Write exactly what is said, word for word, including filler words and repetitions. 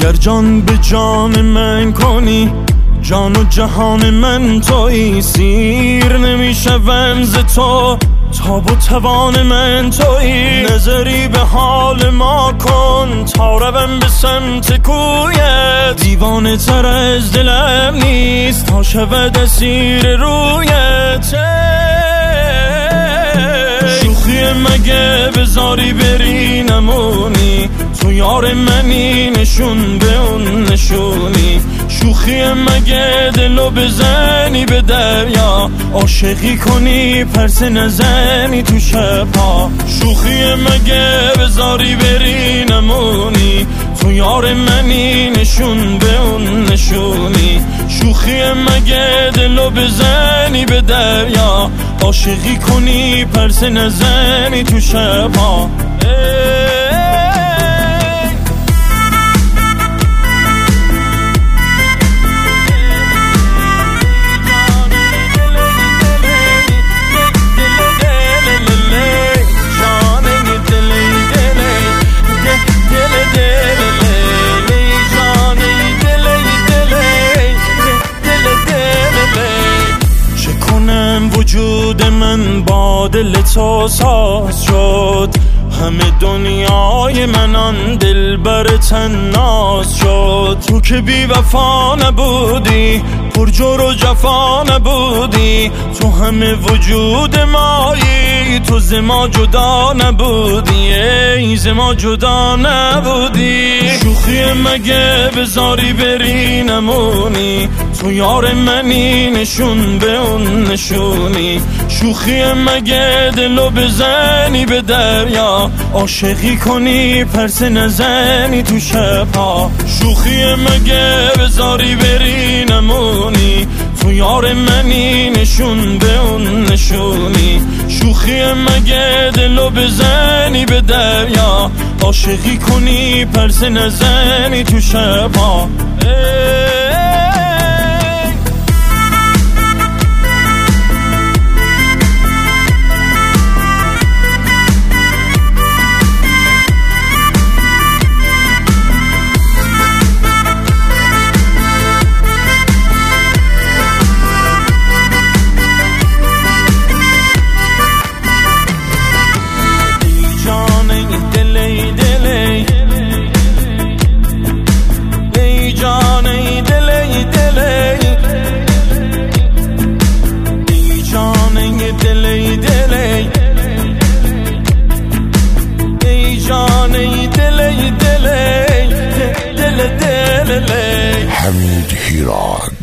اگر جان به جان من کنی، جان و جهان من تویی، سیر نمیشوم ز تو، تاب و توان من تویی. نظری به حال ما کن تا روم به سمت کویت، دیوانه تر از دلم نیست تا شود اسیر رویت. شوخی مگه بذاری بری نمونی، تو یار منی نشون به اون نشونی. شوخی مگه دلو بزنی به دریا، عاشقی کنی پرسه نزنی تو شبها. شوخی مگه بذاری بری نمونی، تو یار منی نشون به اون نشونی. شوخی مگه دلو بزنی به دریا، عاشقی کنی پرسه نزنی تو شبها. وجود من با دل تو ساز شد، همه دنیای من آن دلبر تناز شد. تو که بی وفا نبودی، پر جور و جفا نبودی، تو همه وجود مایی، تو ز ما جدا نبودی، ای ز ما جدا نبودی. شوخی مگه بذاری بری نمونی، تو یار منی نشون به اون نشونی. شوخی مگه دلو بزنی به دریا، عاشقی کنی پرسه نزنی تو شبها. شوخی مگه بذاری بری نمونی، تو یار منی نشون به اون نشونی. شوخی مگه دلو بزنی به دریا، عاشقی کنی پرسه نزنی تو شبها. حمید هیراد.